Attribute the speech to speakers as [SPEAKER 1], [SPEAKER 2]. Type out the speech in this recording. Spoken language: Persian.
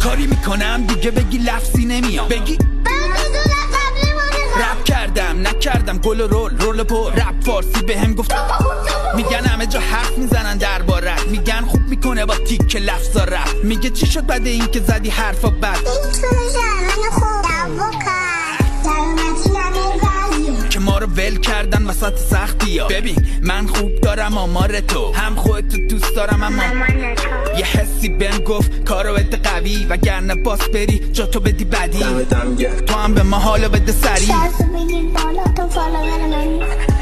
[SPEAKER 1] کاری میکنم دیگه بگی لفظی نمیام بگی رپ کردم نکردم گل و رول پر رپ فارسی به هم گفت میگن همه جا حرف میزنن دربارت میگن خوب میکنه با تیک لفظا رپ میگه چی شد بعد این که زدی حرفا بد که ما رو ول کردن وسط سختی ها ببین من خوب دارم آمار تو هم خودتو دوست دارم اما یه حسی بهم گفت کارو بده قوی وگرنه باس بری جا تو بدی بدی تو هم به ما حالو بده سری